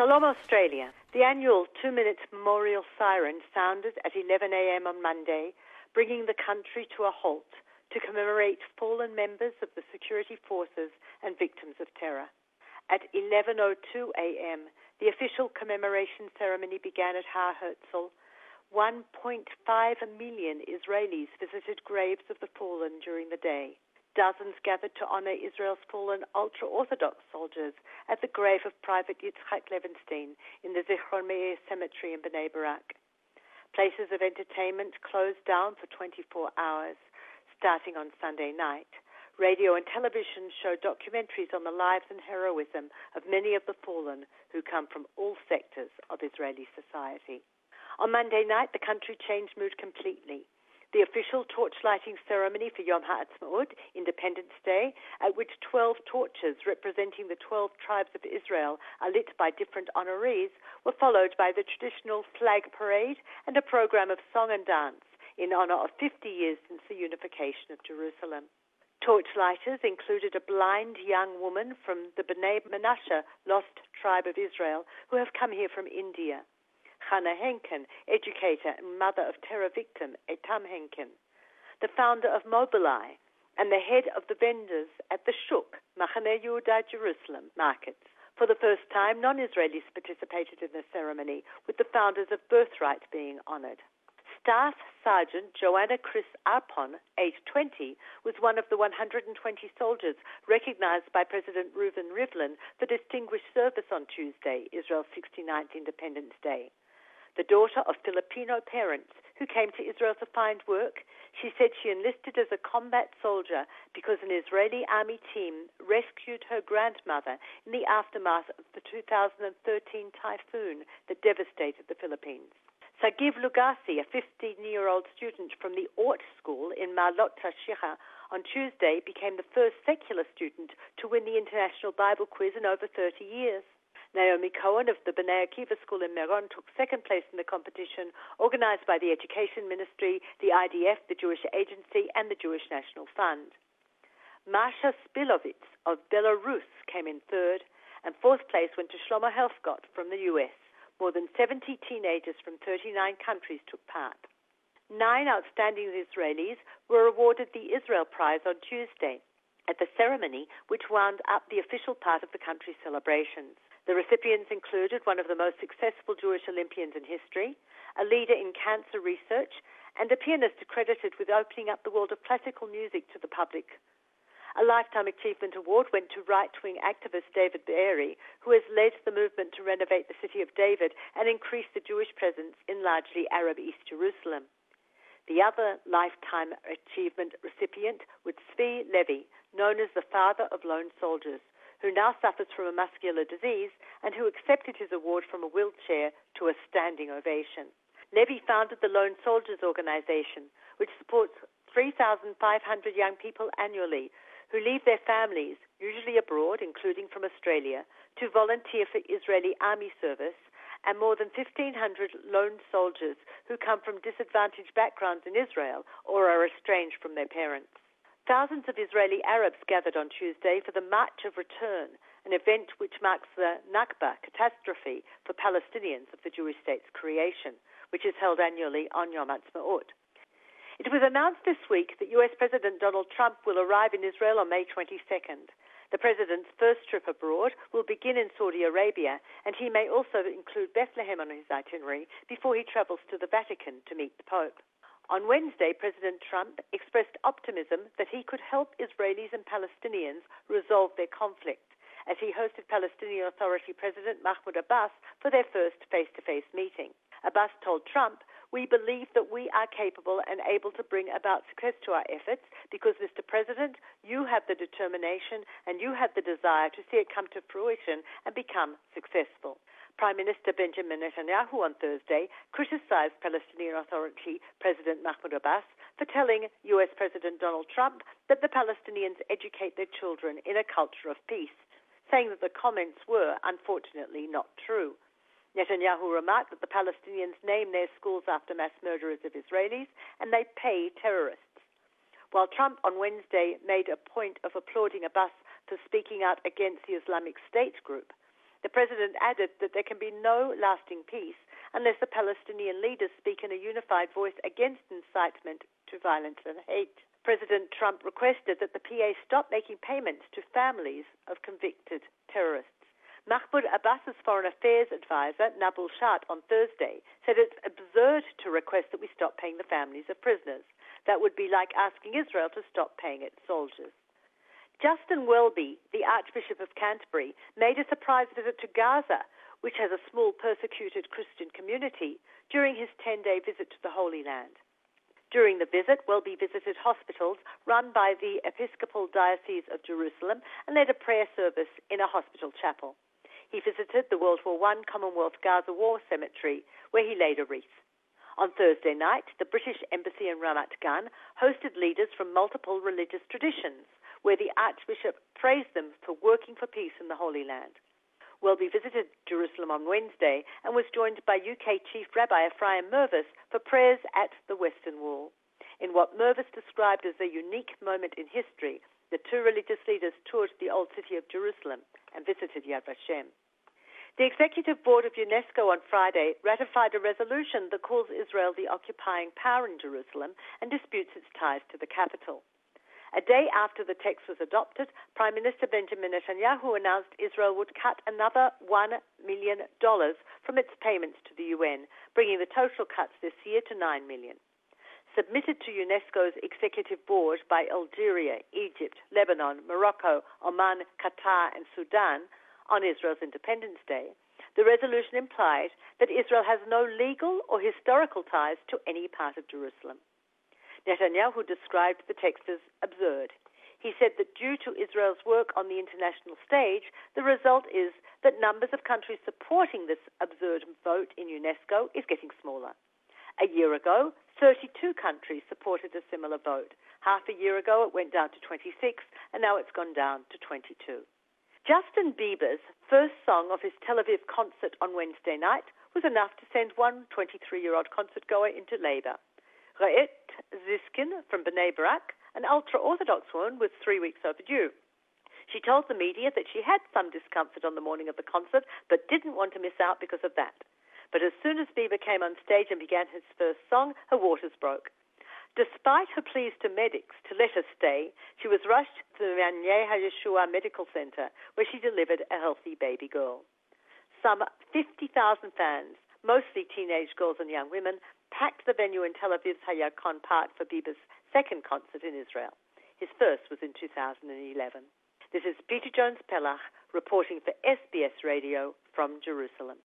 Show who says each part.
Speaker 1: Shalom Australia. The annual 2-minute memorial siren sounded at 11 a.m. on Monday, bringing the country to a halt to commemorate fallen members of the security forces and victims of terror. At 11:02 a.m., the official commemoration ceremony began at Har Herzl. 1.5 million Israelis visited graves of the fallen during the day. Dozens gathered to honor Israel's fallen ultra-Orthodox soldiers at the grave of Private Yitzhak Levenstein in the Zichron Meir Cemetery in Bnei Barak. Places of entertainment closed down for 24 hours, starting on Sunday night. Radio and television showed documentaries on the lives and heroism of many of the fallen who come from all sectors of Israeli society. On Monday night, the country changed mood completely. The official torchlighting ceremony for Yom HaAtzmaut, Independence Day, at which 12 torches representing the 12 tribes of Israel are lit by different honorees, were followed by the traditional flag parade and a program of song and dance in honor of 50 years since the unification of Jerusalem. Torchlighters included a blind young woman from the Bnei Menashe lost tribe of Israel who have come here from India. Hannah Henkin, educator and mother of terror victim Etam Henkin, the founder of Mobileye, and the head of the vendors at the Shuk, Machane Yehuda Jerusalem markets. For the first time, non-Israelis participated in the ceremony, with the founders of Birthright being honored. Staff Sergeant Joanna Chris Arpon, aged 20, was one of the 120 soldiers recognized by President Reuven Rivlin for distinguished service on Tuesday, Israel's 69th Independence Day. The daughter of Filipino parents who came to Israel to find work, she said she enlisted as a combat soldier because an Israeli army team rescued her grandmother in the aftermath of the 2013 typhoon that devastated the Philippines. Sagiv Lugasi, a 15-year-old student from the Ort School in Ma'alot Tashikha, on Tuesday became the first secular student to win the International Bible Quiz in over 30 years. Naomi Cohen of the Bnei Akiva School in Meron took second place in the competition, organized by the Education Ministry, the IDF, the Jewish Agency, and the Jewish National Fund. Masha Spilovitz of Belarus came in third, and fourth place went to Shlomo Helfgott from the US. More than 70 teenagers from 39 countries took part. 9 outstanding Israelis were awarded the Israel Prize on Tuesday at the ceremony, which wound up the official part of the country's celebrations. The recipients included one of the most successful Jewish Olympians in history, a leader in cancer research, and a pianist credited with opening up the world of classical music to the public. A Lifetime Achievement Award went to right-wing activist David Be'eri, who has led the movement to renovate the city of David and increase the Jewish presence in largely Arab East Jerusalem. The other Lifetime Achievement recipient was Tzvi Levy, known as the father of lone soldiers, who now suffers from a muscular disease and who accepted his award from a wheelchair to a standing ovation. Levy founded the Lone Soldiers Organization, which supports 3,500 young people annually who leave their families, usually abroad, including from Australia, to volunteer for Israeli army service, and more than 1,500 lone soldiers who come from disadvantaged backgrounds in Israel or are estranged from their parents. Thousands of Israeli Arabs gathered on Tuesday for the March of Return, an event which marks the Nakba catastrophe for Palestinians of the Jewish state's creation, which is held annually on Yom HaAtzmaut. It was announced this week that U.S. President Donald Trump will arrive in Israel on May 22nd. The president's first trip abroad will begin in Saudi Arabia, and he may also include Bethlehem on his itinerary before he travels to the Vatican to meet the Pope. On Wednesday, President Trump expressed optimism that he could help Israelis and Palestinians resolve their conflict, as he hosted Palestinian Authority President Mahmoud Abbas for their first face-to-face meeting. Abbas told Trump, "We believe that we are capable and able to bring about success to our efforts because, Mr. President, you have the determination and you have the desire to see it come to fruition and become successful." Prime Minister Benjamin Netanyahu on Thursday criticized Palestinian Authority President Mahmoud Abbas for telling U.S. President Donald Trump that the Palestinians educate their children in a culture of peace, saying that the comments were, unfortunately, not true. Netanyahu remarked that the Palestinians name their schools after mass murderers of Israelis and they pay terrorists. While Trump on Wednesday made a point of applauding Abbas for speaking out against the Islamic State group, The president added that there can be no lasting peace unless the Palestinian leaders speak in a unified voice against incitement to violence and hate. President Trump requested that the PA stop making payments to families of convicted terrorists. Mahmoud Abbas's foreign affairs advisor, Nabil Shat, on Thursday said it's absurd to request that we stop paying the families of prisoners. That would be like asking Israel to stop paying its soldiers. Justin Welby, the Archbishop of Canterbury, made a surprise visit to Gaza, which has a small persecuted Christian community, during his 10-day visit to the Holy Land. During the visit, Welby visited hospitals run by the Episcopal Diocese of Jerusalem and led a prayer service in a hospital chapel. He visited the World War I Commonwealth Gaza War Cemetery, where he laid a wreath. On Thursday night, the British Embassy in Ramat Gan hosted leaders from multiple religious traditions, where the Archbishop praised them for working for peace in the Holy Land. Welby visited Jerusalem on Wednesday and was joined by UK Chief Rabbi Ephraim Mervis for prayers at the Western Wall. In what Mervis described as a unique moment in history, the two religious leaders toured the Old City of Jerusalem and visited Yad Vashem. The Executive Board of UNESCO on Friday ratified a resolution that calls Israel the occupying power in Jerusalem and disputes its ties to the capital. A day after the text was adopted, Prime Minister Benjamin Netanyahu announced Israel would cut another $1 million from its payments to the UN, bringing the total cuts this year to $9 million. Submitted to UNESCO's Executive Board by Algeria, Egypt, Lebanon, Morocco, Oman, Qatar, and Sudan on Israel's Independence Day, the resolution implied that Israel has no legal or historical ties to any part of Jerusalem. Netanyahu described the text as absurd. He said that due to Israel's work on the international stage, the result is that numbers of countries supporting this absurd vote in UNESCO is getting smaller. A year ago, 32 countries supported a similar vote. Half a year ago, it went down to 26, and now it's gone down to 22. Justin Bieber's first song of his Tel Aviv concert on Wednesday night was enough to send one 23-year-old concertgoer into labor. Ra'et Ziskin from Bnei Brak, an ultra-Orthodox woman, was 3 weeks overdue. She told the media that she had some discomfort on the morning of the concert, but didn't want to miss out because of that. But as soon as Bieber came on stage and began his first song, her waters broke. Despite her pleas to medics to let her stay, she was rushed to the Ma'ayaneh HaYeshua Medical Center, where she delivered a healthy baby girl. Some 50,000 fans, mostly teenage girls and young women, packed the venue in Tel Aviv's Hayakon Park for Bieber's second concert in Israel. His first was in 2011. This is Peter Jones-Pellach reporting for SBS Radio from Jerusalem.